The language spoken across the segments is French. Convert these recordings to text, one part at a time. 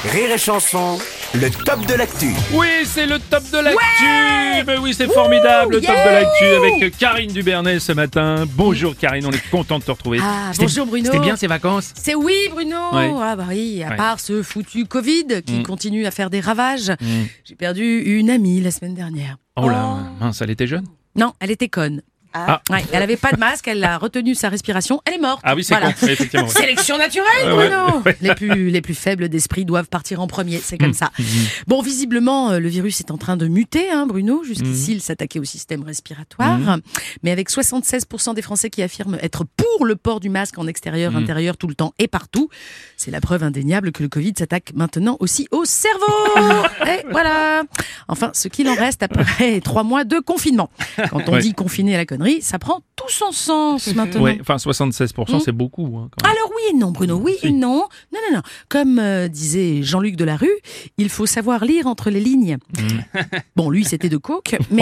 Rire et Chanson, le top de l'actu. Oui, c'est le top de l'actu. Mais oui, c'est formidable, le top de l'actu avec Karine Dubernet ce matin. Bonjour Karine, on est content de te retrouver. Bonjour Bruno. C'était bien ces vacances? C'est oui Bruno. Ouais. Ah bah oui, à Ouais. part ce foutu Covid qui continue à faire des ravages, j'ai perdu une amie la semaine dernière. Oh là, mince, elle était jeune? Non, elle était conne. Ah. Ouais, elle avait pas de masque, elle a retenu sa respiration, elle est morte. Ah oui, c'est con, oui, effectivement. Ouais. Sélection naturelle, Ouais, Bruno. ouais. Les plus faibles d'esprit doivent partir en premier, c'est comme ça. Bon, visiblement, le virus est en train de muter, hein, Bruno. Jusqu'ici, il s'attaquait au système respiratoire. Mais avec 76% des Français qui affirment être pour le port du masque en extérieur, intérieur, tout le temps et partout, c'est la preuve indéniable que le Covid s'attaque maintenant aussi au cerveau. Et voilà. Enfin, ce qu'il en reste après 3 mois de confinement. Quand on Ouais. dit confiné à la connerie, ça prend tout son sens maintenant. Ouais, enfin 76%, c'est beaucoup. Hein, quand même. Alors oui et non, Bruno, oui Si. et non. Non. Comme disait Jean-Luc Delarue, il faut savoir lire entre les lignes. Bon, lui, c'était de coke, mais...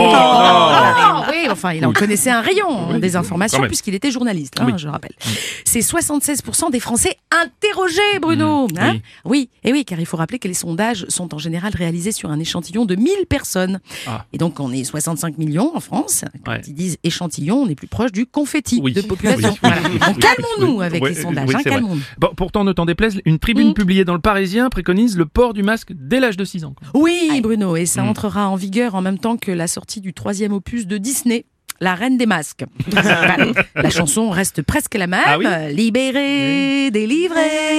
oui, enfin, il en connaissait un rayon des informations quand même. puisqu'il était journaliste, hein, Oui. je le rappelle. C'est 76% des Français interrogés, Bruno. Hein oui, et oui, car il faut rappeler que les sondages sont en général réalisés sur un échantillon de 1000 personnes. Ah. Et donc, on est 65 millions en France. Quand Ouais. ils disent échantillon, on est plus proche du confetti Oui. de population. Oui. Voilà. Oui. Donc, calmons-nous Oui. avec Ouais, les sondages, oui, hein, c'est vrai. calmons-nous. Bon, pourtant, ne t'en déplaise, une tribune publiée dans le Parisien préconise le port du masque dès l'âge de 6 ans. Oui, Bruno, et ça entrera en vigueur en même temps que la sortie du 3e opus de Disney. La Reine des Masques. Voilà. La chanson reste presque la même. Ah oui Libéré, délivré,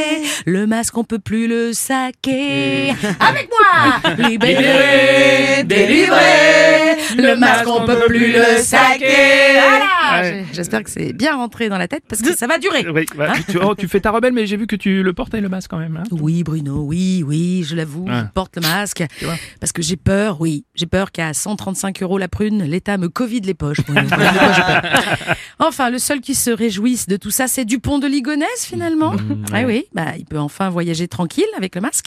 le masque on peut plus le saquer. Avec moi. Libéré, délivré, le masque on peut plus le saquer. Voilà. Ouais. J'espère que c'est bien rentré dans la tête parce que ça va durer. Oui, bah, tu fais ta rebelle, mais j'ai vu que tu le portais le masque quand même. Hein. Oui, Bruno, oui, je l'avoue, Ouais. je porte le masque. Tu vois. Parce que j'ai peur, j'ai peur qu'à 135 € la prune, l'État me covide les poches. Bruno. Voilà de quoi j'ai peur. Enfin, le seul qui se réjouisse de tout ça, c'est Dupont de Ligonnès, finalement. Oui, il peut enfin voyager tranquille avec le masque.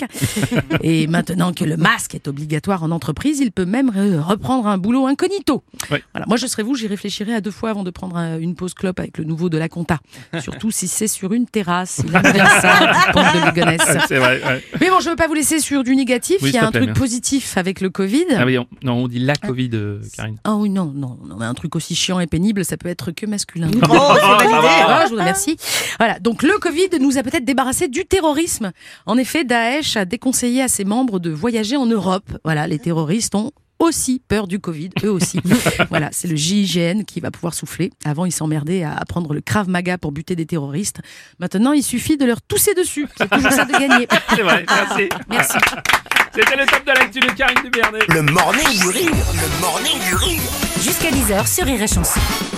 Et maintenant que le masque est obligatoire en entreprise, il peut même reprendre un boulot incognito. Ouais. Voilà. Moi, je serais vous, j'y réfléchirais à 2 fois avant de prendre une pause clope avec le nouveau de la compta. Surtout si c'est sur une terrasse. Il aime bien ça, Dupont de Ligonnès. C'est vrai. Ouais. Mais bon, je veux pas vous laisser sur du négatif. Oui, Il y a s'il un te plaît, truc merci. positif avec le Covid. Ah oui, on dit la Covid, Karine. Ah oui, non, mais un truc aussi chiant et pénible, ça peut être que masculin. c'est validé. Je vous remercie. Voilà, donc le Covid nous a peut-être débarrassé du terrorisme. En effet, Daesh a déconseillé à ses membres de voyager en Europe. Voilà, les terroristes ont aussi peur du Covid, eux aussi. Voilà, c'est le GIGN qui va pouvoir souffler. Avant, ils s'emmerdaient à apprendre le Krav Maga pour buter des terroristes. Maintenant, il suffit de leur tousser dessus. C'est toujours ça de gagner. C'est vrai, merci. Merci. C'était le top de l'actu de Karine Dubernet. Le morning du rire. Le morning du rire. Jusqu'à 10h sur Rire et Chanson.